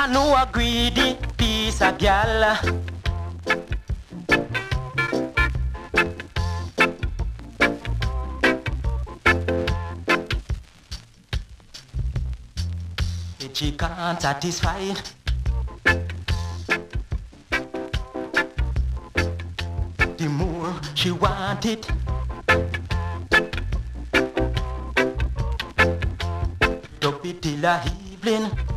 I know a greedy piece of gal. She can't satisfy. The more she want it, dub it till a evening.